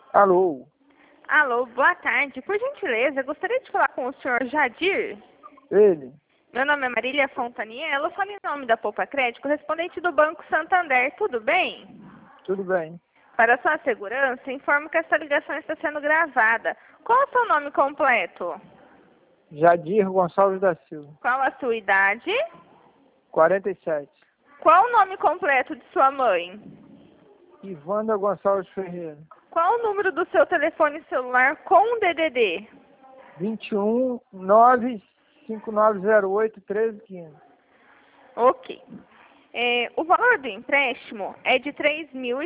Alô? Alô, boa tarde. Por gentileza, gostaria de falar com o senhor Jadir. Ele? Meu nome é Marília Fontaniello, eu falo em nome da Poupa Crédito, correspondente do Banco Santander. Tudo bem? Tudo bem. Para sua segurança, informo que esta ligação está sendo gravada. Qual é o seu nome completo? Jadir Gonçalves da Silva. Qual a sua idade? 47. Qual o nome completo de sua mãe? Ivanda Gonçalves Ferreira. Qual o número do seu telefone celular com DDD? 21 95908 1315. Ok. O valor do empréstimo é de R$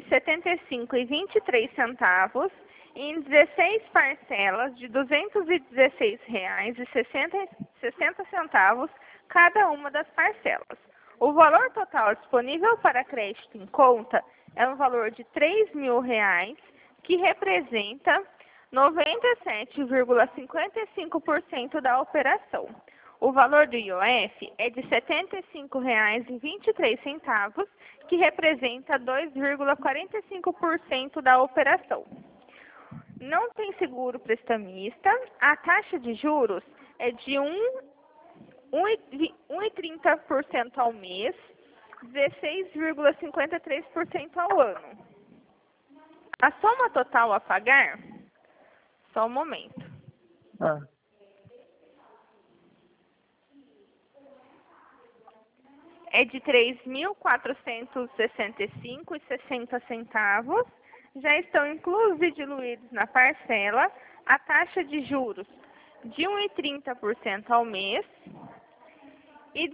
3.075,23 em 16 parcelas de R$ 216,60 cada uma das parcelas. O valor total disponível para crédito em conta é um valor de R$ 3.000, que representa 97,55% da operação. O valor do IOF é de R$ 75,23, que representa 2,45% da operação. Não tem seguro prestamista. A taxa de juros é de 1,30% ao mês, 16,53% ao ano. A soma total a pagar, só um momento, é de R$ 3.465,60. Já estão inclusos e diluídos na parcela a taxa de juros de 1,30% ao mês e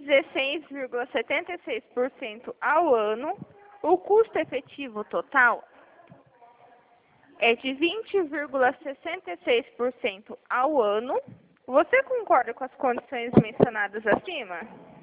16,76% ao ano. O custo efetivo total é de 20,66% ao ano. Você concorda com as condições mencionadas acima?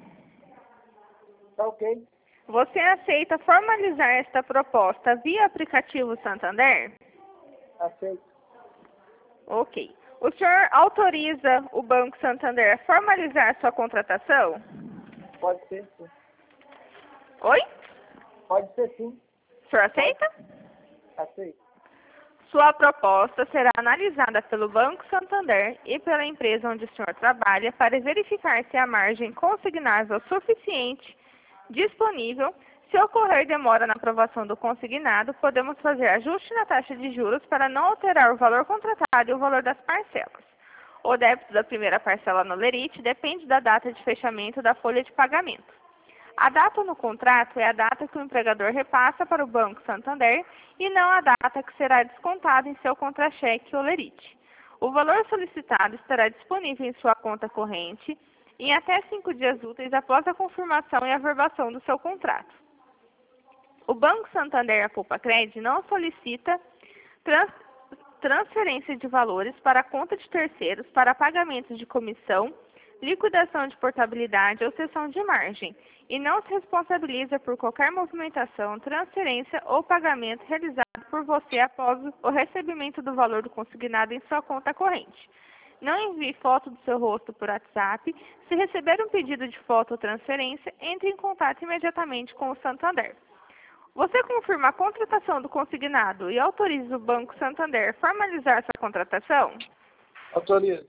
Tá ok. Você aceita formalizar esta proposta via aplicativo Santander? Aceito. Ok. O senhor autoriza o Banco Santander a formalizar sua contratação? Pode ser, sim. Oi? Pode ser, sim. O senhor aceita? Aceito. Sua proposta será analisada pelo Banco Santander e pela empresa onde o senhor trabalha para verificar se a margem consignável suficiente disponível. Se ocorrer demora na aprovação do consignado, podemos fazer ajuste na taxa de juros para não alterar o valor contratado e o valor das parcelas. O débito da primeira parcela no lerite depende da data de fechamento da folha de pagamento. A data no contrato é a data que o empregador repassa para o Banco Santander e não a data que será descontada em seu contra-cheque ou lerite. O valor solicitado estará disponível em sua conta corrente em até 5 dias úteis após a confirmação e averbação do seu contrato. O Banco Santander e a Poupa Crédito não solicita transferência de valores para a conta de terceiros para pagamento de comissão, liquidação de portabilidade ou cessão de margem, e não se responsabiliza por qualquer movimentação, transferência ou pagamento realizado por você após o recebimento do valor do consignado em sua conta corrente. Não envie foto do seu rosto por WhatsApp. Se receber um pedido de foto ou transferência, entre em contato imediatamente com o Santander. Você confirma a contratação do consignado e autoriza o Banco Santander a formalizar sua contratação? Autorizo.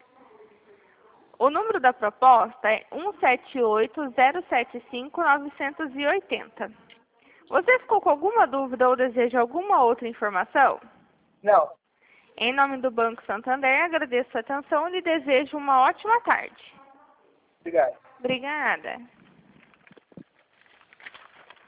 O número da proposta é 178-075-980. Você ficou com alguma dúvida ou deseja alguma outra informação? Não. Em nome do Banco Santander, agradeço a atenção e lhe desejo uma ótima tarde. Obrigado. Obrigada.